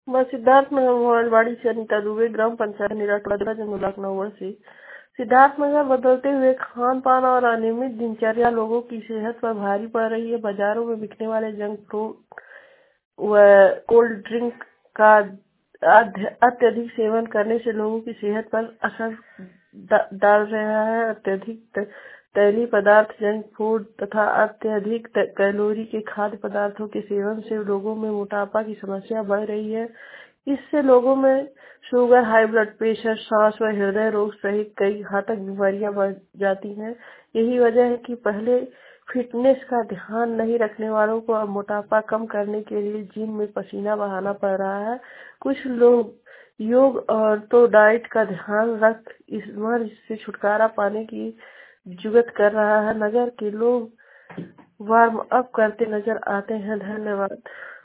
मैं सिद्धार्थ नगर मोबाइलवाड़ी से अनीता दुबे, ग्राम पंचायत निराटवाड़ा, जंगुलाक नौगढ़ से। सिद्धार्थनगर बदलते हुए खान पान और अनियमित दिनचर्या लोगों की सेहत पर भारी पड़ रही है। बाजारों में बिकने वाले जंक फूड व कोल्ड ड्रिंक का अत्यधिक सेवन करने से लोगों की सेहत पर असर डाल रहा है। अत्यधिक तैलीय पदार्थ, जंक फूड तथा अत्यधिक कैलोरी के खाद्य पदार्थों के सेवन से लोगों में मोटापा की समस्या बढ़ रही है। इससे लोगों में शुगर, हाई ब्लड प्रेशर, सांस व हृदय रोग सहित कई घातक बीमारियां बढ़ जाती हैं। यही वजह है कि पहले फिटनेस का ध्यान नहीं रखने वालों को अब मोटापा कम करने के लिए जिम में पसीना बहाना पड़ रहा है। कुछ लोग योग और तो डाइट का ध्यान रख इससे छुटकारा पाने की जुगत कर रहा है। नगर के लोग वार्म अप करते नजर आते हैं। धन्यवाद।